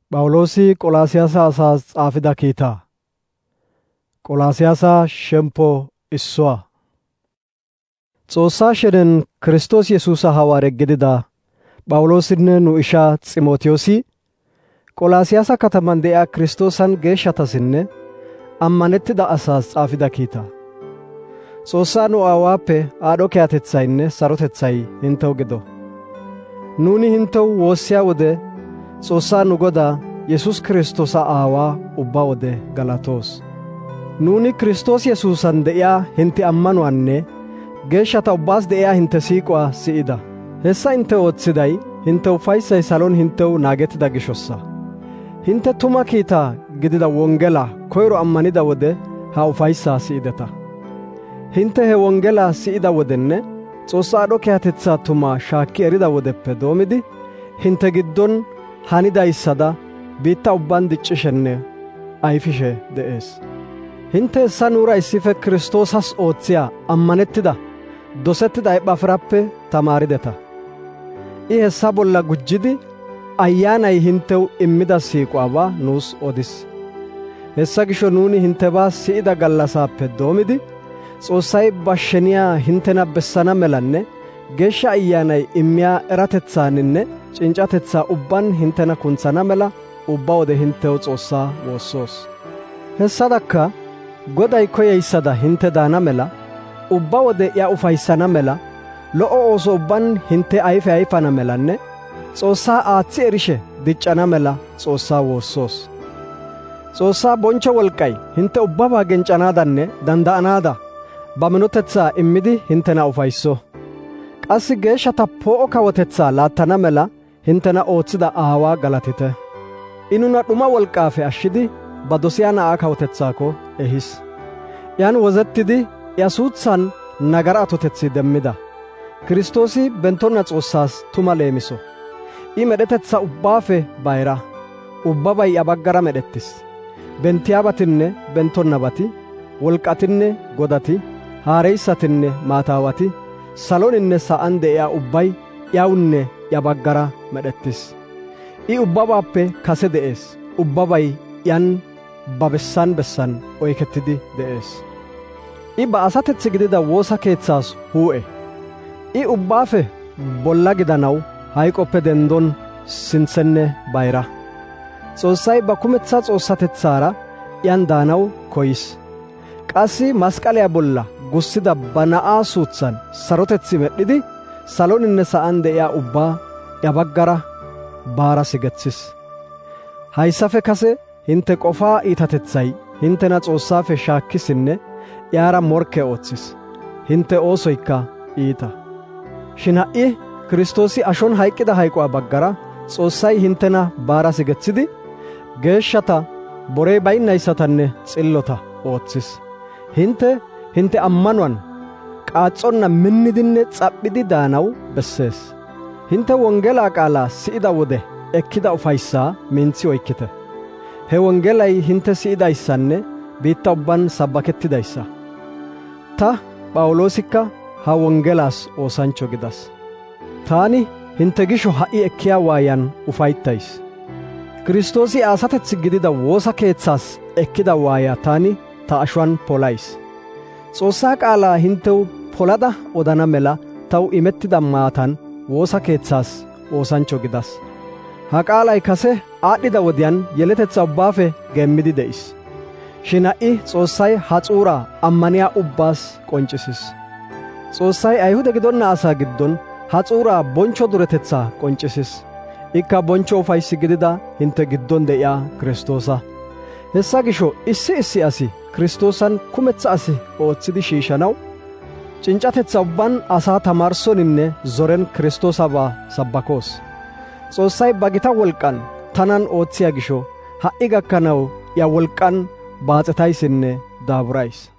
Phawuloosi Qolaasiyaasa asaas xaafida kiitaa. Qolaasiyaasa shemppo issuwaa. Xoossaa shenen Kiristoos Yesuusa hawaare gidida Phawuloosinne nu ishaa Ximootiyoosi Qolaasiyaasa kataman de'iyaa Kiristoosan geeshshatasinne ammanettida asaas xaafida kiitaa. Xoossaa nu Aawaappe aadho kehatetsaynne sarotethay hintew gido. Nuuni hintew woossiyaa wode Xoossaa nu Godaa Yesuus Kiristoosa Aawaa ubba wode galatoos. Nuuni Kiristoos Yesuusan de'iyaa hintte ammanuwaanne geeshshata ubbaas de'iyaa hintte siiquwaa si'ida. Hessa hintte oothiday hintte ufayssay salon hintew naagettida gishossa. Hintte tuma kiitaa gidida wongelaa koyro ammanida wode ha ufayssaa si'ideta. Hintte he wongelaa si'ida wodenne Xoossaa aadho kehatetsaa tumaa shaakki erida wodeppe doomidi hintte giddon hanidayssada biitta ubban diccishenne ayfishe de'ees. Hintte hessa nuura issife Kiristoosas oothiyaa ammanettida dosettida Ephafirappe tamaarideta. I hessa bolla gujjidi Ayyaanay hintew immida siiquwaabaa nuus odis. Hessa gisho nuuni hinttebaa si'ida gallasaappe doomidi Xoossay ba sheniyaa hinttena bessana melanne Geeshsha Ayyaanay immiyaa eratetsaaninne cinccatetsaa ubban hinttena kuntsana mela ubba wode hintew Xoossaa woossoos. Hessadakka Goday koyeyssada hintte daana mela ubba wode iya ufayssana mela lo'o ooso ubban hintte ayfe ayfana melanne Xoossaa aaththi erishe diccana mela Xoossaa woossoos. Xoossaa bonchcho wolqqay hintte ubbabaa genccanaadanne danda'anaada ba minotetsaa immidi hinttena ufaysso. Qassi geeshshata poo'o kawotetsaa laattana mela hinttena ooththida Aawaa galatite. I nuna dhuma wolqqaafe ashshidi ba dosiyaa na'aa kawotetsaakko ehis. Iyan wozettidi iya suutsan nagara atotetsi demmida. Kiristoosi benttonna Xoossaas tuma leemiso. I medhetetsaa ubbaafe bayra. Ubbabay iya baggara medhettis. Benttiyaabatinne benttonnabati, wolqqatinne godati, haareyssatinne maataawati, saloninne sa'an de'iyaa ubbay iyawunne iya baggara medhettis. I ubbabaappe kase de'ees. Ubbabay iyan ba bessan bessan oykettidi de'ees. I ba asatetsi gidida woosa keetsaas huu'e. I ubbaafe bolla gidanaw hayqoppe dendon sintsenne bayra. Xoossay ba kumetsaa Xoossatetsaara iyan daanaw koyis. Qassi masqaliyaa bolla gussida ba na'aa suutsan sarotetsi medhidi saloninne sa'an de'iyaa ubbaa iya baggara baara sigethis. Hayssafe kase hintte qofaa iitatethay hinttena Xoossaafe shaakkisinne iyaara morkke ooththis. Hintte oosoykka iita. Shin ha'i Kiristoosi ashon hayqqida hayquwaa baggara Xoossay hinttena baara sigethidi geeshshata, borey baynnayssatanne xillota ooththis. Hintte ammanuwaan qaaxxonna minnidinne s'aphidi daanaw bessees. Hintte wongelaa qaalaa si'ida wode ekkida ufayssaa mintsi oykkite. He wongelay hintte si'idayssanne biitta ubban sabbakettidayssa. Ta Phawuloosikka ha wongelaas oosancho gidas. Taani hintte gisho ha'i ekkiyaa waayan ufayttays. Kiristoosi asatetsi gidida woosa keetsaas ekkida waayaa taani ta ashuwaan polays. Xoossaa qaalaa hintew polada odana mela taw imettida maatan woosa keetsaas oosancho gidas. Ha qaalay kase aadhdhida wodiyaan yeletetsaa ubbaafe geemmidi de'is. Shin ha'i Xoossay ha xuuraa ammaniyaa ubbaas qonccisis. Xoossay Ayhuda gidonna asaa giddon ha xuuraa bonchcho duretetsaa qonccisis. Ikka bonchcho ufayssi gidida hintte giddon de'iyaa Kiristoosa. Hessa gisho issi asi Kiristoosan kumetsa asi ooththidi shiishanaw cinccatetsaa ubban asaa tamaarsoninne zoren Kiristoosabaa sabbakoos. Xoossay ba gita wolqqan tanan oothiyaa gisho ha'i gakkanaw ya wolqqan baaxetayssinne daaburays.